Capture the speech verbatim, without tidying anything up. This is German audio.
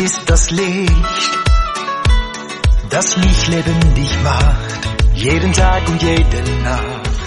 ist das Licht, das mich lebendig macht, jeden Tag und jede Nacht.